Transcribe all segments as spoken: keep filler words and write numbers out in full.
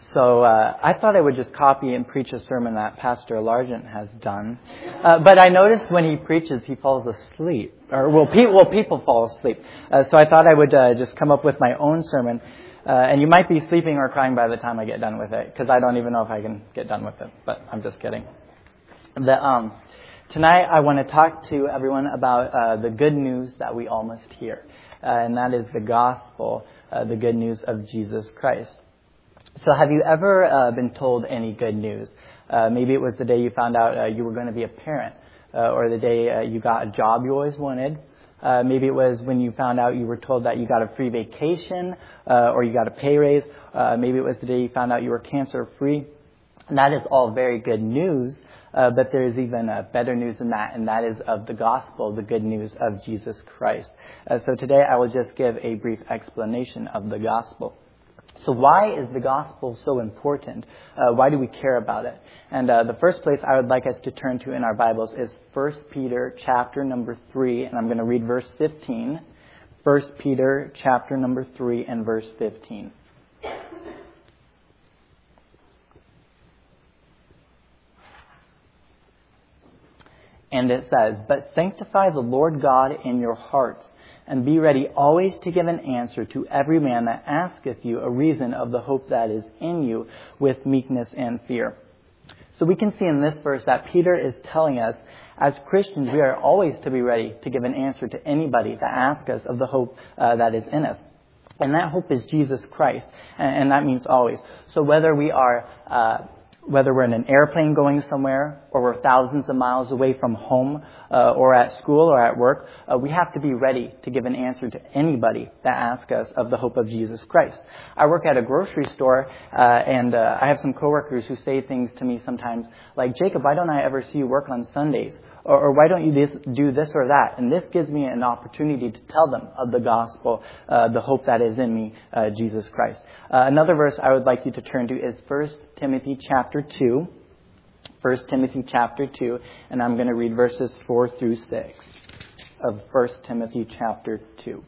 So uh, I thought I would just copy and preach a sermon that Pastor Largent has done. Uh, but I noticed when he preaches, he falls asleep. Or, well, pe- well people fall asleep. Uh, so I thought I would uh, just come up with my own sermon. Uh, and you might be sleeping or crying by the time I get done with it, because I don't even know if I can get done with it. But I'm just kidding. The, um, tonight I want to talk to everyone about uh, the good news that we all must hear. Uh, and that is the gospel, uh, the good news of Jesus Christ. So have you ever uh, been told any good news? Uh, maybe it was the day you found out uh, you were going to be a parent, uh, or the day uh, you got a job you always wanted. Uh, maybe it was when you found out you were told that you got a free vacation, uh, or you got a pay raise. Uh, maybe it was the day you found out you were cancer-free. And that is all very good news, uh, but there is even uh, better news than that, and that is of the gospel, the good news of Jesus Christ. Uh, so today I will just give a brief explanation of the gospel. So why is the gospel so important? Uh, why do we care about it? And uh, the first place I would like us to turn to in our Bibles is First Peter chapter number three, and I'm going to read verse fifteen. First Peter chapter number three and verse fifteen. And it says, "But sanctify the Lord God in your hearts, and be ready always to give an answer to every man that asketh you a reason of the hope that is in you with meekness and fear." So we can see in this verse that Peter is telling us, as Christians, we are always to be ready to give an answer to anybody that asks us of the hope uh, that is in us. And that hope is Jesus Christ, and, and that means always. So whether we are... Uh, Whether we're in an airplane going somewhere, or we're thousands of miles away from home, uh, or at school or at work, uh, we have to be ready to give an answer to anybody that asks us of the hope of Jesus Christ. I work at a grocery store, uh, and uh, I have some coworkers who say things to me sometimes like, "Jacob, why don't I ever see you work on Sundays?" Or, or "Why don't you this, do this or that?" And this gives me an opportunity to tell them of the gospel, uh, the hope that is in me, uh, Jesus Christ. Uh, another verse I would like you to turn to is First Timothy chapter two. First Timothy chapter two, and I'm going to read verses four through six of First Timothy chapter two.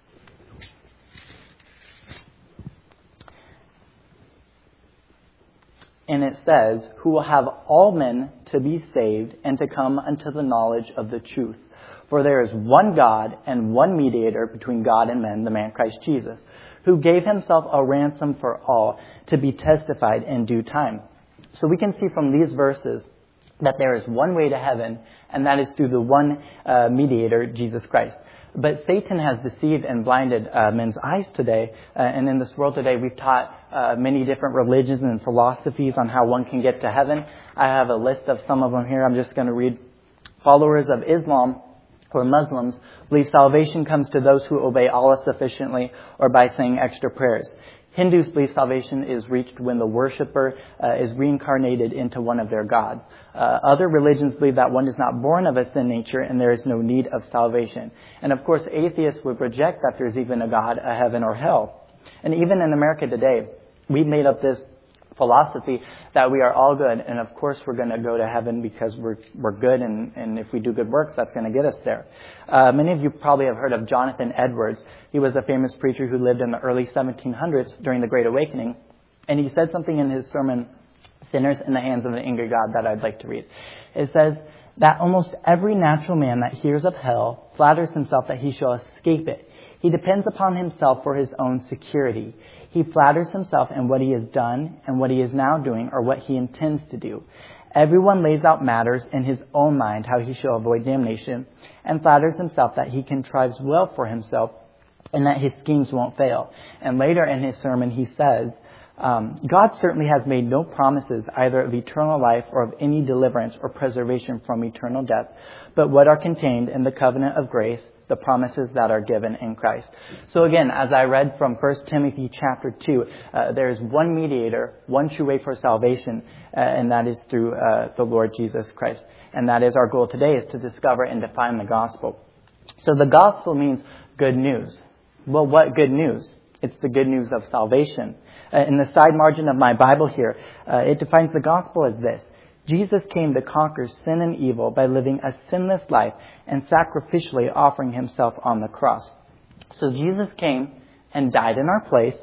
And it says, "Who will have all men to be saved and to come unto the knowledge of the truth. For there is one God and one mediator between God and men, the man Christ Jesus, who gave himself a ransom for all, to be testified in due time." So we can see from these verses that there is one way to heaven, and that is through the one uh, mediator, Jesus Christ. But Satan has deceived and blinded uh, men's eyes today. Uh, and in this world today, we've taught uh, many different religions and philosophies on how one can get to heaven. I have a list of some of them here. I'm just going to read. Followers of Islam or Muslims believe salvation comes to those who obey Allah sufficiently or by saying extra prayers. Hindus believe salvation is reached when the worshiper uh, is reincarnated into one of their gods. Uh, other religions believe that one is not born of a sin nature and there is no need of salvation. And of course, atheists would reject that there's even a God, a heaven, or hell. And even in America today, we've made up this philosophy that we are all good, and of course we're going to go to heaven because we're we're good, and, and if we do good works, that's going to get us there. Uh, many of you probably have heard of Jonathan Edwards. He was a famous preacher who lived in the early seventeen hundreds during the Great Awakening, and he said something in his sermon, "Sinners in the Hands of an Angry God," that I'd like to read. It says that almost every natural man that hears of hell flatters himself that he shall escape it. He depends upon himself for his own security. He flatters himself in what he has done and what he is now doing or what he intends to do. Everyone lays out matters in his own mind how he shall avoid damnation, and flatters himself that he contrives well for himself and that his schemes won't fail. And later in his sermon he says, um, God certainly has made no promises either of eternal life or of any deliverance or preservation from eternal death, but what are contained in the covenant of grace, the promises that are given in Christ. So again, as I read from First Timothy chapter two, uh, there is one mediator, one true way for salvation, uh, and that is through uh, the Lord Jesus Christ. And that is our goal today, is to discover and define the gospel. So the gospel means good news. Well, what good news? It's the good news of salvation. Uh, in the side margin of my Bible here, uh, it defines the gospel as this: Jesus came to conquer sin and evil by living a sinless life and sacrificially offering himself on the cross. So Jesus came and died in our place,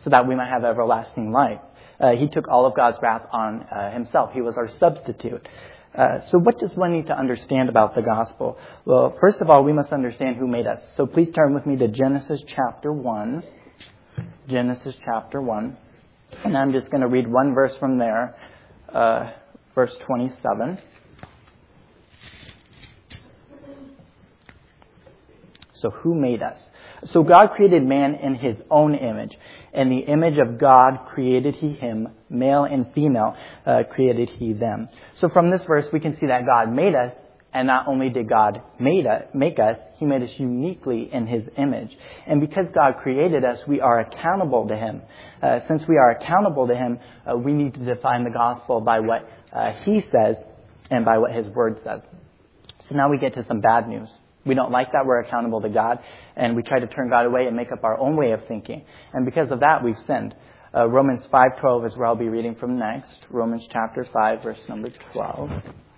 so that we might have everlasting life. Uh, he took all of God's wrath on uh, himself. He was our substitute. Uh, so what does one need to understand about the gospel? Well, first of all, we must understand who made us. So please turn with me to Genesis chapter one. Genesis chapter one. And I'm just going to read one verse from there, uh, verse twenty-seven. So who made us? So God created man in his own image. In the image of God created he him, male and female uh, created he them. So from this verse we can see that God made us, and not only did God made us, make us, he made us uniquely in his image. And because God created us, we are accountable to him. Uh, since we are accountable to him, uh, we need to define the gospel by what uh, he says and by what his word says. So now we get to some bad news. We don't like that we're accountable to God, and we try to turn God away and make up our own way of thinking. And because of that, we've sinned. Uh, Romans five twelve is where I'll be reading from next. Romans chapter five, verse number twelve.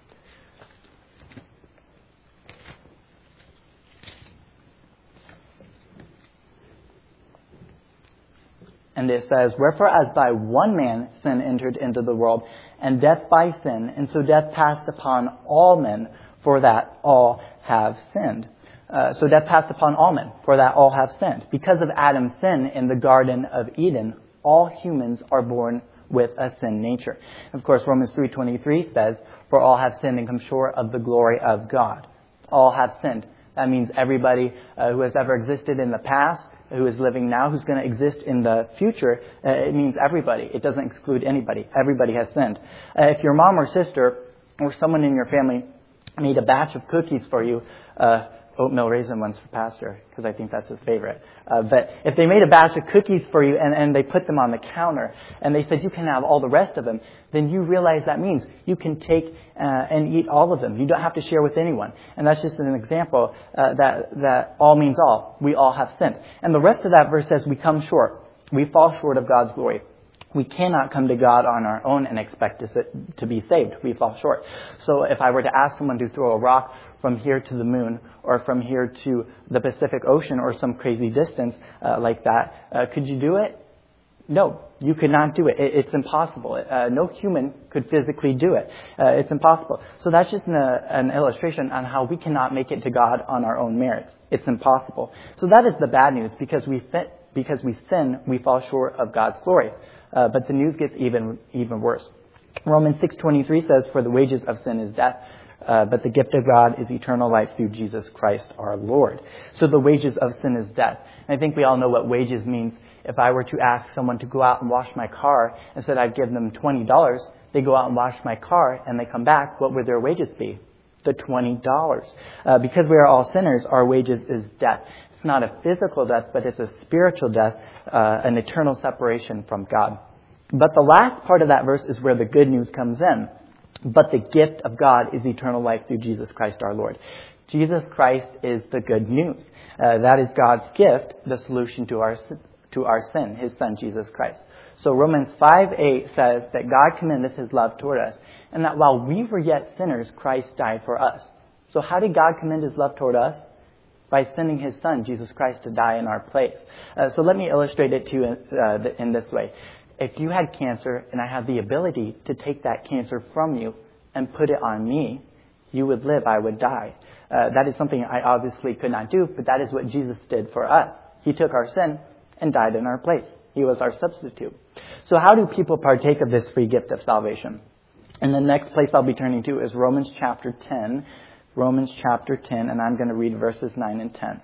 And it says, "Wherefore as by one man sin entered into the world, and death by sin, and so death passed upon all men, for that all have sinned." Uh, so death passed upon all men, for that all have sinned. Because of Adam's sin in the Garden of Eden, all humans are born with a sin nature. Of course, Romans three twenty-three says, "For all have sinned and come short of the glory of God." All have sinned. That means everybody uh, who has ever existed in the past, who is living now, who's going to exist in the future. Uh, it means everybody. It doesn't exclude anybody. Everybody has sinned. Uh, if your mom or sister or someone in your family made a batch of cookies for you, uh, oatmeal raisin ones for Pastor, because I think that's his favorite. Uh, but if they made a batch of cookies for you and, and they put them on the counter and they said you can have all the rest of them, then you realize that means you can take uh, and eat all of them. You don't have to share with anyone. And that's just an example uh, that, that all means all. We all have sinned. And the rest of that verse says we come short. We fall short of God's glory. We cannot come to God on our own and expect to, to be saved. We fall short. So if I were to ask someone to throw a rock from here to the moon or from here to the Pacific Ocean or some crazy distance uh, like that, uh, could you do it? No, you could not do it. it it's impossible. Uh, no human could physically do it. Uh, it's impossible. So that's just an, uh, an illustration on how we cannot make it to God on our own merits. It's impossible. So that is the bad news. Because we fit, because we sin, we fall short of God's glory. Uh, but the news gets even even worse. Romans six twenty-three says, "For the wages of sin is death, uh, but the gift of God is eternal life through Jesus Christ our Lord." So the wages of sin is death. And I think we all know what wages means. If I were to ask someone to go out and wash my car and said I'd give them twenty dollars, they go out and wash my car and they come back, what would their wages be? The twenty dollars. Uh, because we are all sinners, our wages is death. It's not a physical death, but it's a spiritual death, uh, an eternal separation from God. But the last part of that verse is where the good news comes in. But the gift of God is eternal life through Jesus Christ our Lord. Jesus Christ is the good news. Uh, that is God's gift, the solution to our to our sin, his Son, Jesus Christ. So Romans five eight says that God commendeth his love toward us, and that while we were yet sinners, Christ died for us. So how did God commend his love toward us? By sending his Son, Jesus Christ, to die in our place. Uh, so let me illustrate it to you uh, in this way. If you had cancer and I had the ability to take that cancer from you and put it on me, you would live, I would die. Uh, that is something I obviously could not do, but that is what Jesus did for us. He took our sin and died in our place. He was our substitute. So how do people partake of this free gift of salvation? And the next place I'll be turning to is Romans chapter ten. Romans chapter ten, and I'm going to read verses nine and ten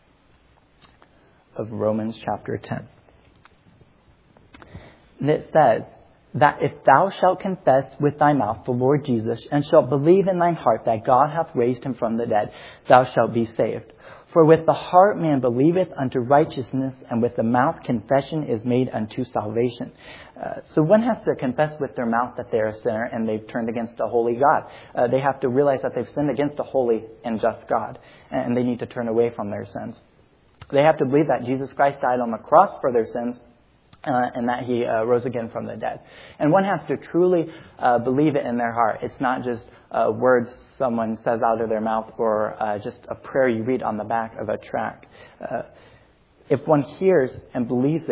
of Romans chapter ten. And it says that if thou shalt confess with thy mouth the Lord Jesus, and shalt believe in thine heart that God hath raised him from the dead, thou shalt be saved. For with the heart man believeth unto righteousness, and with the mouth confession is made unto salvation. Uh, so one has to confess with their mouth that they're a sinner and they've turned against a holy God. Uh, they have to realize that they've sinned against a holy and just God, and they need to turn away from their sins. They have to believe that Jesus Christ died on the cross for their sins, Uh, and that he uh, rose again from the dead. And one has to truly uh, believe it in their heart. It's not just uh, words someone says out of their mouth or uh, just a prayer you read on the back of a tract. Uh, if one hears and believes it,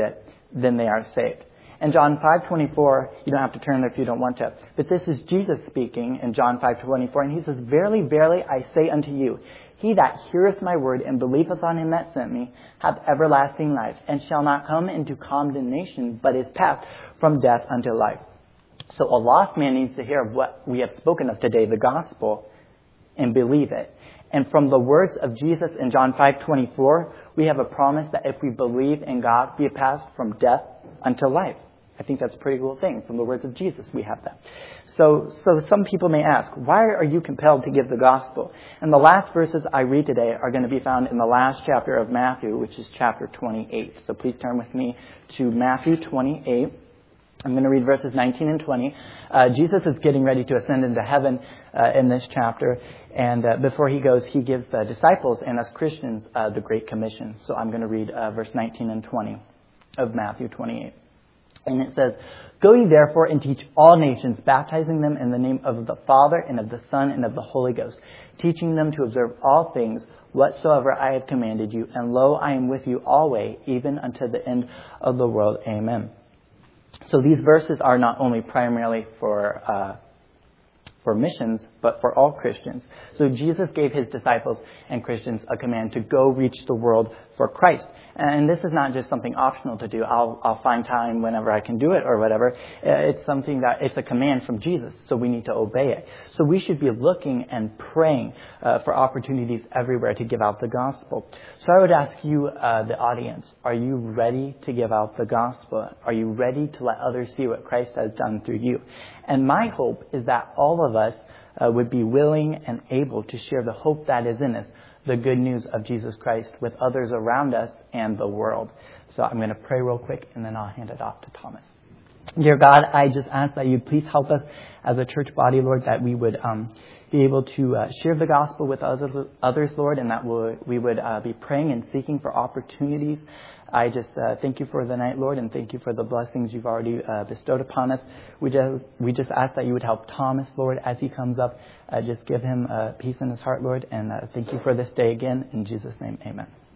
then they are saved. In John five twenty-four, you don't have to turn there if you don't want to, but this is Jesus speaking in John five twenty-four, and he says, "Verily, verily, I say unto you, he that heareth my word and believeth on him that sent me hath everlasting life, and shall not come into condemnation, but is passed from death unto life." So a lost man needs to hear what we have spoken of today, the gospel, and believe it. And from the words of Jesus in John five twenty-four, we have a promise that if we believe in God, we are passed from death unto life. I think that's a pretty cool thing. From the words of Jesus, we have that. So, so some people may ask, why are you compelled to give the gospel? And the last verses I read today are going to be found in the last chapter of Matthew, which is chapter twenty-eight. So please turn with me to Matthew twenty-eight. I'm going to read verses nineteen and twenty. Uh, Jesus is getting ready to ascend into heaven uh, in this chapter. And uh, before he goes, he gives the disciples and us Christians uh, the Great Commission. So I'm going to read uh, verse nineteen and twenty of Matthew twenty-eight. And it says, "Go ye therefore and teach all nations, baptizing them in the name of the Father and of the Son and of the Holy Ghost, teaching them to observe all things whatsoever I have commanded you. And lo, I am with you always, even unto the end of the world. Amen." So these verses are not only primarily for uh, for missions, but for all Christians. So Jesus gave his disciples and Christians a command to go reach the world for Christ. And this is not just something optional to do. I'll, I'll find time whenever I can do it or whatever. It's something that, it's a command from Jesus, so we need to obey it. So we should be looking and praying uh, for opportunities everywhere to give out the gospel. So I would ask you, uh, the audience, are you ready to give out the gospel? Are you ready to let others see what Christ has done through you? And my hope is that all of us uh, would be willing and able to share the hope that is in us, the good news of Jesus Christ, with others around us and the world. So I'm going to pray real quick, and then I'll hand it off to Thomas. Dear God, I just ask that you'd please help us as a church body, Lord, that we would um, be able to uh, share the gospel with others, Lord, and that we'll, we would uh, be praying and seeking for opportunities. I just uh, thank you for the night, Lord, and thank you for the blessings you've already uh, bestowed upon us. We just we just ask that you would help Thomas, Lord, as he comes up. Uh, just give him uh, peace in his heart, Lord, and uh, thank you for this day again. In Jesus' name, amen.